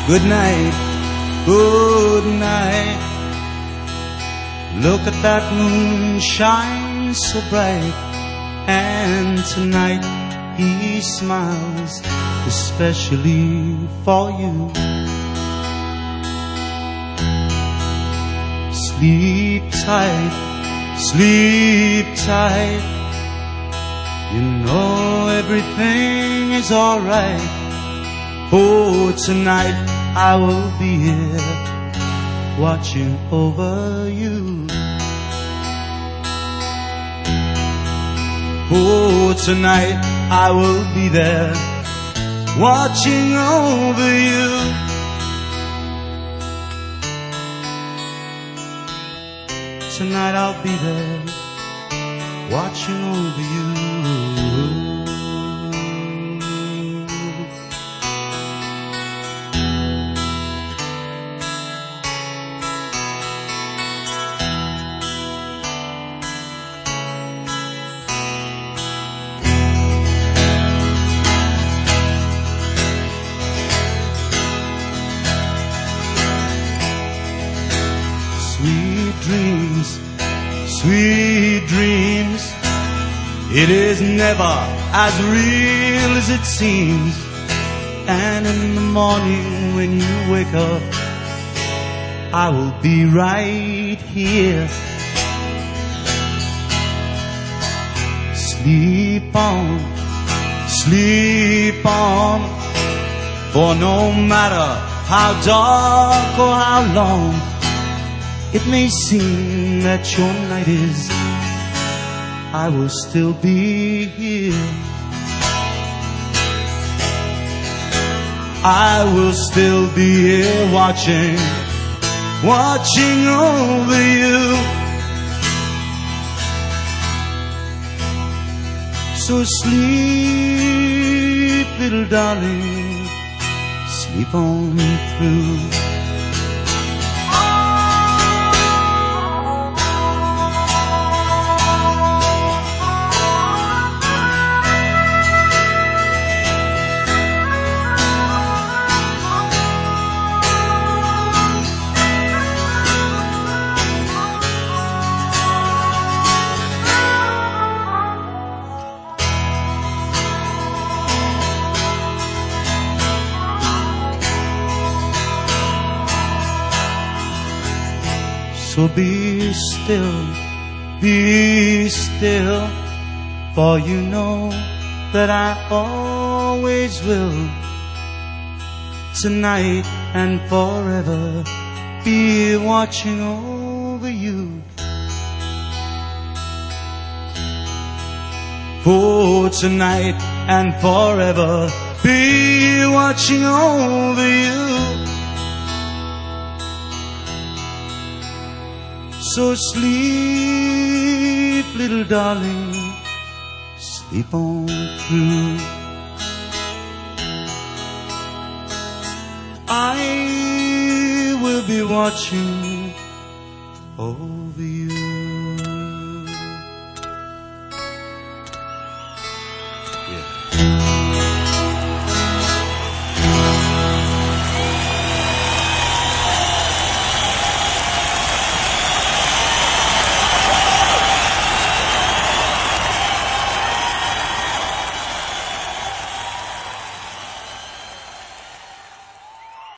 Good night, good night. Look at that moon shine so bright, and tonight he smiles especially for you. Sleep tight, sleep tight. You know everything is alright. Oh, tonight I will be here watching over you. Oh, tonight I will be there watching over you. Tonight I'll be there watching over you. Sweet dreams, sweet dreams. It is never as real as it seems. And in the morning when you wake up, I will be right here. Sleep on, sleep on. For no matter how dark or how long it may seem that your night is, I will still be here. I will still be here watching, watching over you. So sleep, little darling, sleep on through. So be still, for you know that I always will. Tonight and forever be watching over you. For tonight and forever be watching over you. So sleep, little darling, sleep on through. I will be watching over you.